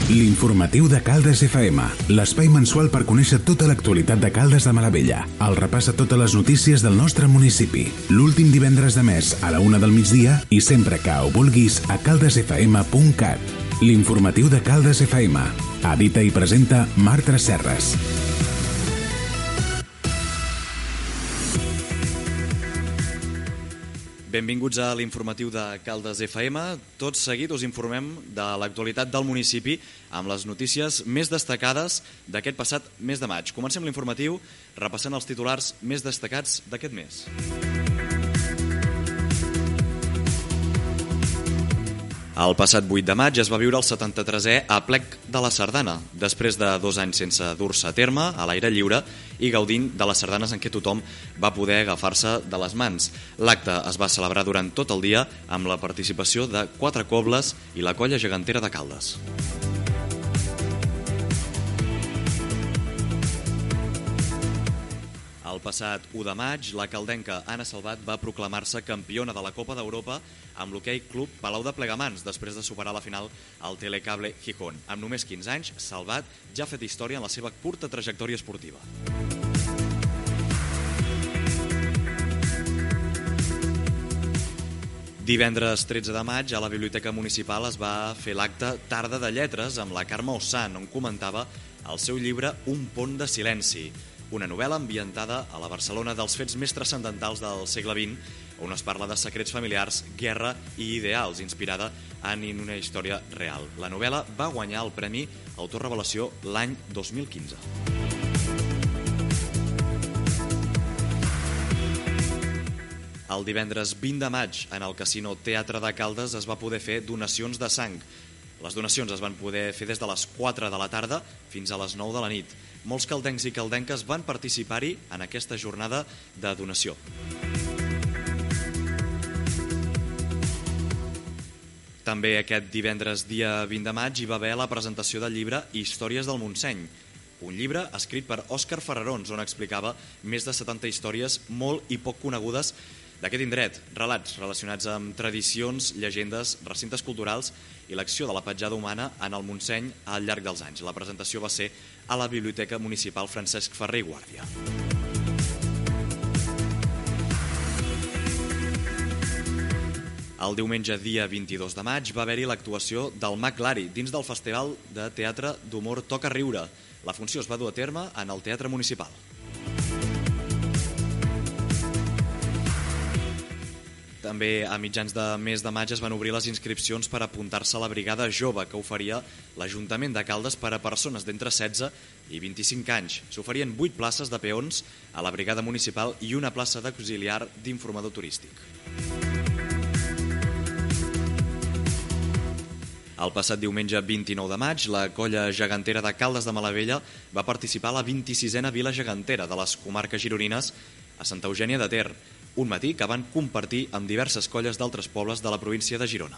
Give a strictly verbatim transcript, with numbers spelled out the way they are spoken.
L'informatiu de Caldes F M, l'espai mensual per conèixer tota l'actualitat de Caldes de Malavella. El repàs a totes les notícies del nostre municipi. L'últim divendres de mes a la una del migdia i sempre que ho vulguis a caldes f m punt cat. L'informatiu de Caldes F M. Edita i presenta Marta Serres. Benvinguts a l'informatiu de Caldes F M. Tot seguit us informem de l'actualitat del municipi amb les notícies més destacades d'aquest passat mes de maig. Comencem l'informatiu repassant els titulars més destacats d'aquest mes. El passat vuit de maig es va viure el setanta-tresè Aplec de la Sardana, després de dos anys sense dur-se a terme, a l'aire lliure, i gaudint de les sardanes en què tothom va poder agafar-se de les mans. L'acte es va celebrar durant tot el dia amb la participació de quatre cobles i la colla gegantera de Caldes. El passat u de maig, la caldenca Anna Salvat va proclamar-se campiona de la Copa d'Europa amb l'Hoquei Club Palau de Plegamans, després de superar la final al Telecable Gijón. Amb només quinze anys, Salvat ja ha fet història en la seva curta trajectòria esportiva. Divendres tretze de maig, a la Biblioteca Municipal es va fer l'acte Tarda de Lletres amb la Carme Ossan, on comentava el seu llibre Un pont de silenci, una novel·la ambientada a la Barcelona dels fets més transcendentals del segle vint, on es parla de secrets familiars, guerra i ideals, inspirada en una història real. La novel·la va guanyar el Premi Autor Revelació l'any dos mil quinze. El divendres vint de maig, en el Casino Teatre de Caldes, es va poder fer donacions de sang. Les donacions es van poder fer des de les quatre de la tarda fins a les nou de la nit. Molts caldencs i caldenques van participar-hi en aquesta jornada de donació. També aquest divendres dia vint de maig hi va haver la presentació del llibre Històries del Montseny, un llibre escrit per Òscar Ferrarons, on explicava més de setanta històries molt i poc conegudes d'aquest indret, relats relacionats amb tradicions, llegendes, recintes culturals i l'acció de la petjada humana en el Montseny al llarg dels anys. La presentació va ser a la Biblioteca Municipal Francesc Ferrer i Guàrdia. El diumenge dia vint-i-dos de maig va haver-hi l'actuació del Mag Lari dins del Festival de Teatre d'Humor Toca Riure. La funció es va dur a terme en el Teatre Municipal. També a mitjans de mes de maig es van obrir les inscripcions per apuntar-se a la Brigada Jove que oferia l'Ajuntament de Caldes per a persones d'entre setze i vint-i-cinc anys. S'oferien vuit places de peons a la Brigada Municipal i una plaça d'auxiliar d'informador turístic. El passat diumenge vint-i-nou de maig, la colla gegantera de Caldes de Malavella va participar a la vint-i-sisena Vila Gegantera de les comarques gironines a Santa Eugènia de Ter, un matí que van compartir amb diverses colles d'altres pobles de la província de Girona.